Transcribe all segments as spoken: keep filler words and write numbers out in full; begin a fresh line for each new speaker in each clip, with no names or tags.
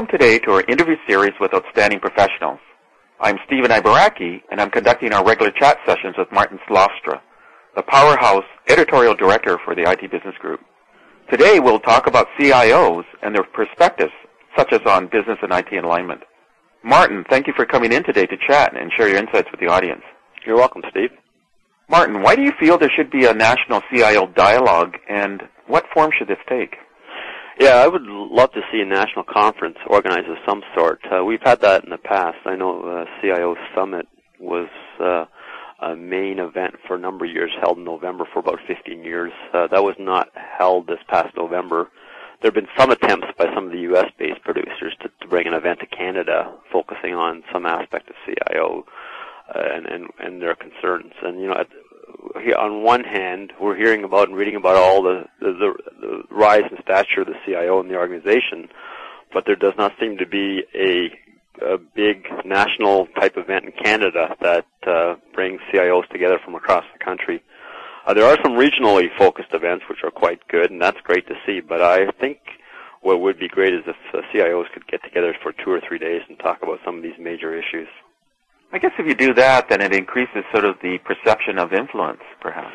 Welcome today to our interview series with outstanding professionals. I'm Stephen Ibaraki, and I'm conducting our regular chat sessions with Martin Slofstra, the powerhouse editorial director for the I T Business Group. Today we'll talk about C I Os and their perspectives, such as on business and I T alignment. Martin, thank you for coming in today to chat and share your insights with the audience.
You're welcome, Steve.
Martin, why do you feel there should be a national C I O dialogue, and what form should this take?
Yeah, I would love to see a national conference organized of some sort. Uh, we've had that in the past. I know uh, C I O Summit was uh, a main event for a number of years, held in November for about fifteen years. Uh, that was not held this past November. There have been some attempts by some of the U S-based producers to, to bring an event to Canada focusing on some aspect of C I O uh, and, and, and their concerns. And, you know, at, on one hand, we're hearing about and reading about all the, the, the, the rise in stature of the C I O in the organization, but there does not seem to be a, a big national type event in Canada that uh, brings C I Os together from across the country. Uh, there are some regionally focused events which are quite good, and that's great to see, but I think what would be great is if uh, C I Os could get together for two or three days and talk about some of these major issues.
I guess if you do that, then it increases sort of the perception of influence, perhaps.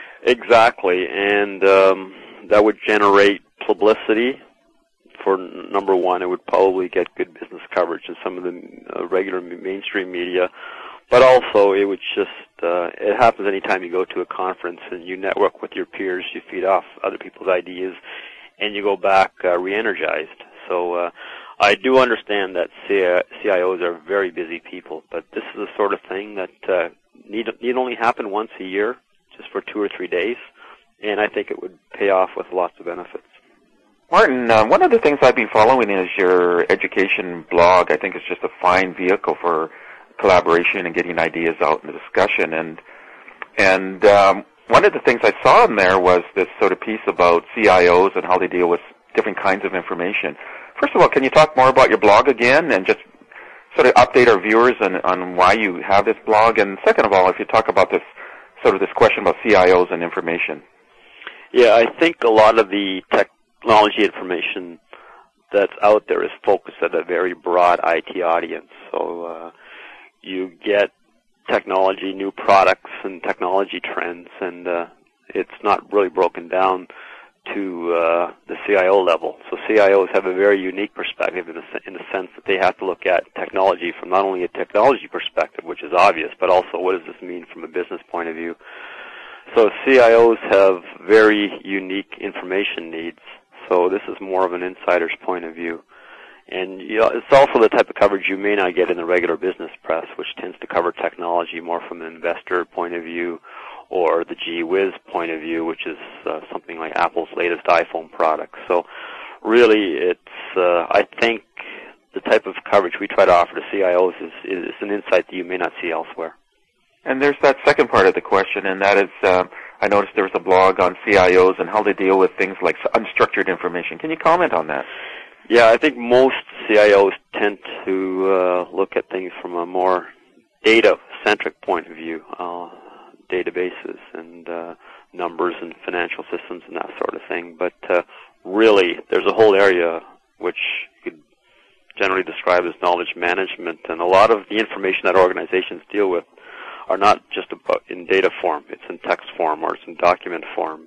Exactly, and um, that would generate publicity. For number one, it would probably get good business coverage in some of the uh, regular mainstream media, but also it would just, uh, it happens anytime you go to a conference and you network with your peers, you feed off other people's ideas, and you go back uh, re-energized. So uh, I do understand that C I Os are very busy people, but this is the sort of thing that uh, need need only happen once a year, just for two or three days, and I think it would pay off with lots of benefits.
Martin, uh, one of the things I've been following is your education blog. I think it's just a fine vehicle for collaboration and getting ideas out in the discussion. And and um, one of the things I saw in there was this sort of piece about C I Os and how they deal with different kinds of information. First of all, can you talk more about your blog again and just sort of update our viewers on, on why you have this blog? And second of all, if you talk about this sort of this question about C I Os and information.
Yeah, I think a lot of the technology information that's out there is focused at a very broad I T audience. So uh, you get technology, new products, and technology trends, and uh, it's not really broken down to uh, the C I O level. So C I Os have a very unique perspective in the, in the sense that they have to look at technology from not only a technology perspective, which is obvious, but also what does this mean from a business point of view. So C I Os have very unique information needs. So this is more of an insider's point of view. And you know, it's also the type of coverage you may not get in the regular business press, which tends to cover technology more from an investor point of view, or the gee whiz point of view, which is uh, something like Apple's latest iPhone product. So really, it's, uh, I think the type of coverage we try to offer to C I Os is, is an insight that you may not see elsewhere.
And there's that second part of the question, and that is, uh, I noticed there was a blog on C I Os and how they deal with things like unstructured information. Can you comment on that?
Yeah, I think most C I Os tend to uh, look at things from a more data-centric point of view. Uh, databases and uh, numbers and financial systems and that sort of thing. But uh, really, there's a whole area which you could generally describe as knowledge management, and a lot of the information that organizations deal with are not just about in data form. It's in text form or it's in document form.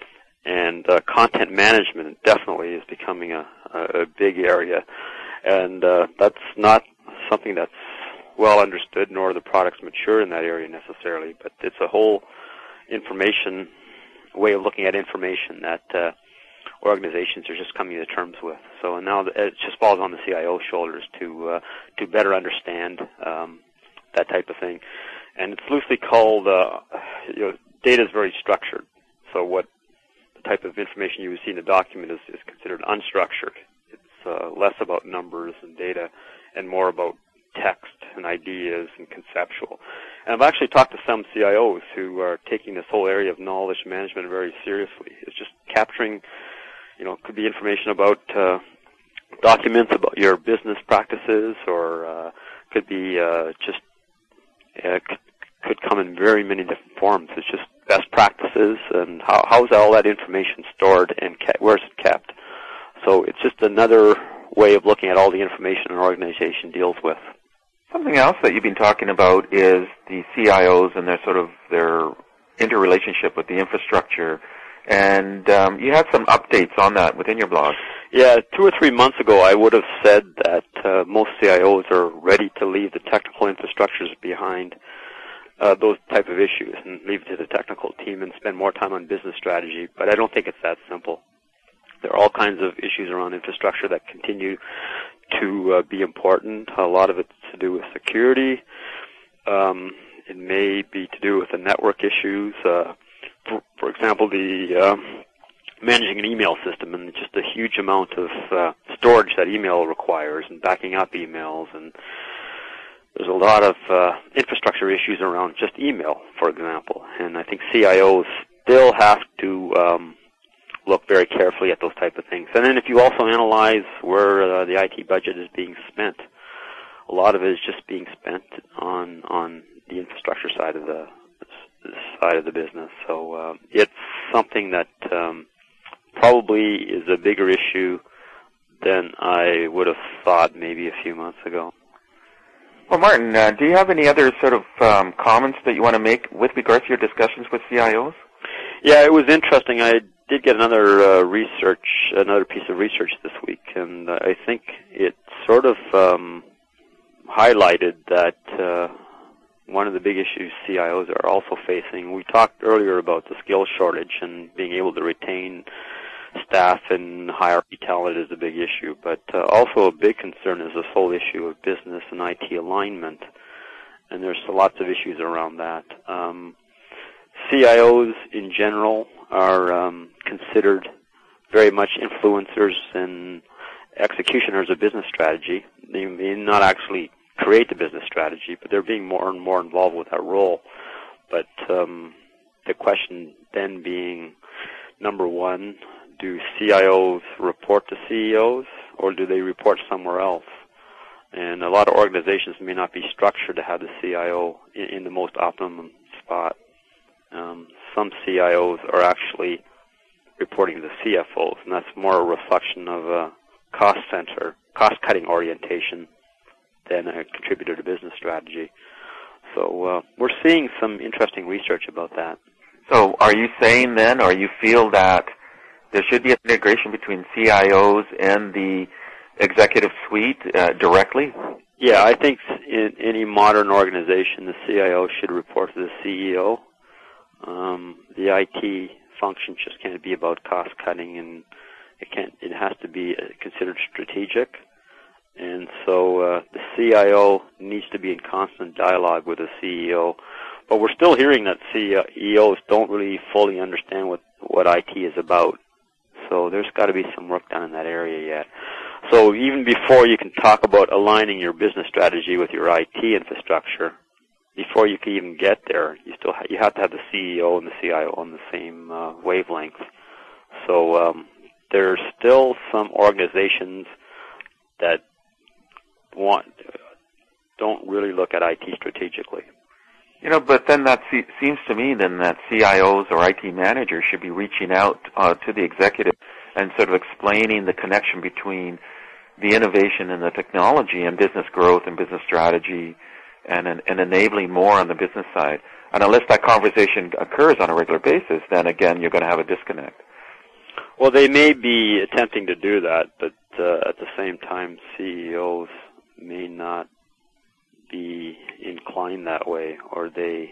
And uh, content management definitely is becoming a, a big area, and uh, that's not something that's well understood, nor are the products mature in that area necessarily, but it's a whole information, way of looking at information that uh, organizations are just coming to terms with. So now it just falls on the C I O shoulders to uh, to better understand um, that type of thing. And it's loosely called, uh, you know, data is very structured. So what the type of information you would see in a document is, is considered unstructured. It's uh, less about numbers and data and more about text and ideas and conceptual. And I've actually talked to some C I Os who are taking this whole area of knowledge management very seriously. It's just capturing, you know, could be information about uh, documents about your business practices, or uh, could be uh, just, uh, c- could come in very many different forms. It's just best practices and how how's all that information stored and kept, where's it kept. So it's just another way of looking at all the information an organization deals with.
Something else that you've been talking about is the C I Os and their sort of their interrelationship with the infrastructure. And um, you had some updates on that within your blog.
Yeah, two or three months ago, I would have said that uh, most C I Os are ready to leave the technical infrastructures behind, uh, those type of issues, and leave it to the technical team and spend more time on business strategy. But I don't think it's that simple. There are all kinds of issues around infrastructure that continue to uh, be important. A lot of it's to do with security. Um, it may be to do with the network issues. Uh, for, for example, the um, managing an email system and just a huge amount of uh, storage that email requires, and backing up emails, and there's a lot of uh, infrastructure issues around just email, for example. And I think C I Os still have to um, look very carefully at those type of things. And then if you also analyze where uh, the I T budget is being spent, a lot of it is just being spent on on the infrastructure side of the side of the business. So uh, it's something that um, probably is a bigger issue than I would have thought maybe a few months ago.
Well, Martin, uh, do you have any other sort of um, comments that you want to make with regards to your discussions with C I Os?
Yeah, it was interesting. I did get another uh, research, another piece of research this week, and uh, I think it sort of um, highlighted that uh, one of the big issues C I Os are also facing. We talked earlier about the skills shortage and being able to retain staff and hire talent is a big issue, but uh, also a big concern is this whole issue of business and I T alignment, and there's lots of issues around that. Um, C I Os in general are um, considered very much influencers and executioners of business strategy. They may not actually create the business strategy, but they're being more and more involved with that role. But um, the question then being, number one, do C I Os report to C E Os, or do they report somewhere else? And a lot of organizations may not be structured to have the C I O in, in the most optimum spot. Um, some C I Os are actually reporting to C F Os, and that's more a reflection of a cost center, cost-cutting orientation than a contributor to business strategy. So uh, we're seeing some interesting research about that.
So are you saying then, or you feel that there should be an integration between C I Os and the executive suite uh, directly?
Yeah, I think in any modern organization, the C I O should report to the C E O. Um, the I T function just can't be about cost cutting, and it can't. It has to be considered strategic. And so uh, the C I O needs to be in constant dialogue with the C E O. But we're still hearing that C E Os don't really fully understand what, what I T is about. So there's got to be some work done in that area yet. So even before you can talk about aligning your business strategy with your I T infrastructure, before you can even get there, you still ha- you have to have the C E O and the C I O on the same uh, wavelength. So um, there's still some organizations that want don't really look at I T strategically.
You know, but then that se- seems to me then that C I Os or I T managers should be reaching out uh, to the executive and sort of explaining the connection between the innovation and the technology and business growth and business strategy and, and enabling more on the business side. And unless that conversation occurs on a regular basis, then again, you're going to have a disconnect.
Well, they may be attempting to do that, but uh, at the same time, C E Os may not be inclined that way, or they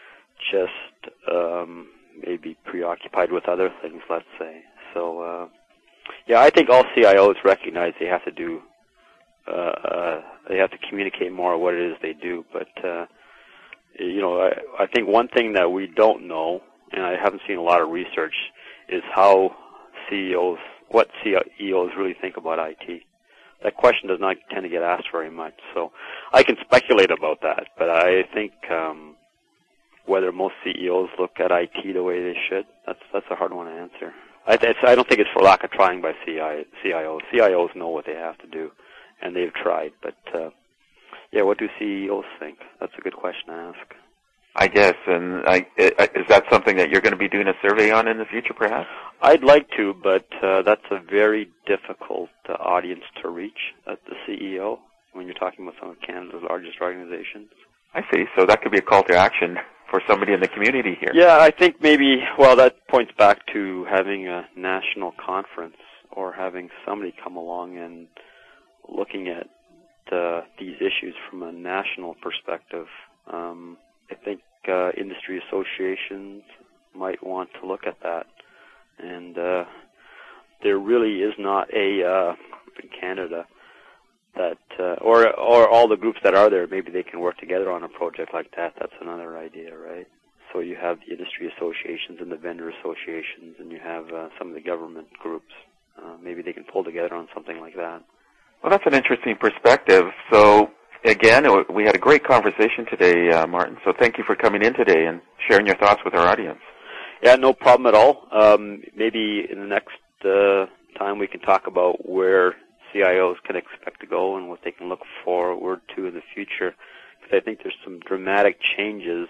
just um, may be preoccupied with other things, let's say. So, uh, yeah, I think all C I Os recognize they have to do, uh, uh, they have to communicate more what it is they do. But, uh, you know, I, I think one thing that we don't know, and I haven't seen a lot of research, is how C E Os, what C E Os really think about I T. That question does not tend to get asked very much. So I can speculate about that, but I think um, whether most C E Os look at I T the way they should, that's that's a hard one to answer. I, it's, I don't think it's for lack of trying by C I, C I Os. C I Os know what they have to do, and they've tried. But, uh, yeah, what do C E Os think? That's a good question to ask.
I guess, and I, is that something that you're going to be doing a survey on in the future, perhaps?
I'd like to, but uh, that's a very difficult uh, audience to reach at the C E O when you're talking about some of Canada's largest organizations.
I see. So that could be a call to action for somebody in the community here.
Yeah, I think maybe, well, that points back to having a national conference or having somebody come along and looking at uh, these issues from a national perspective. Um, I think uh, industry associations might want to look at that. And uh, there really is not a, uh, in Canada, that, uh, or or all the groups that are there, maybe they can work together on a project like that. That's another idea, right? So you have the industry associations and the vendor associations, and you have uh, some of the government groups. Uh, maybe they can pull together on something like that.
Well, that's an interesting perspective. So, again, we had a great conversation today, uh, Martin. So thank you for coming in today and sharing your thoughts with our audience.
Yeah, no problem at all. Um, maybe in the next uh, time we can talk about where C I Os can expect to go and what they can look forward to in the future. Because I think there's some dramatic changes.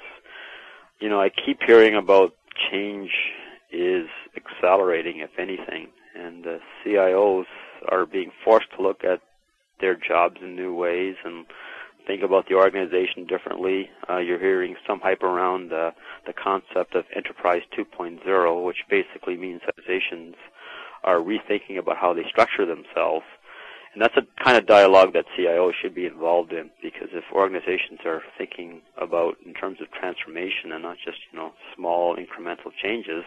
You know, I keep hearing about change is accelerating, if anything, and uh, C I Os are being forced to look at their jobs in new ways and think about the organization differently. Uh, you're hearing some hype around uh, the concept of Enterprise two point oh, which basically means organizations are rethinking about how they structure themselves. And that's a kind of dialogue that C I Os should be involved in, because if organizations are thinking about in terms of transformation and not just, you know, small incremental changes,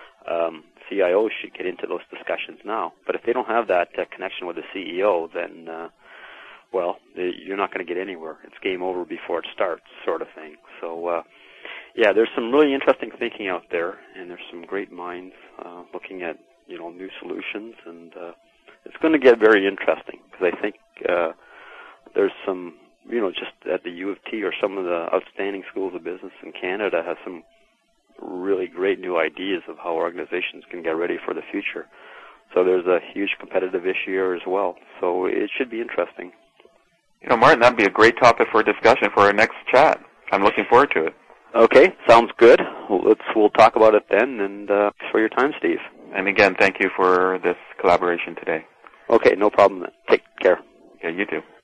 um, C I Os should get into those discussions now. But if they don't have that uh, connection with the C E O, then, uh, well, they, you're not going to get anywhere. It's game over before it starts, sort of thing. So, uh, yeah, there's some really interesting thinking out there, and there's some great minds uh, looking at, you know, new solutions, and uh, it's going to get very interesting, because I think uh, there's some, you know, just at the U of T or some of the outstanding schools of business in Canada have some really great new ideas of how organizations can get ready for the future. So there's a huge competitive issue here as well. So it should be interesting.
You know, Martin, that'd be a great topic for a discussion for our next chat. I'm looking forward to it.
Okay, sounds good. Let's we'll talk about it then. And uh, thanks for your time, Steve.
And again, thank you for this collaboration today.
Okay, no problem. Take care.
Okay, you too.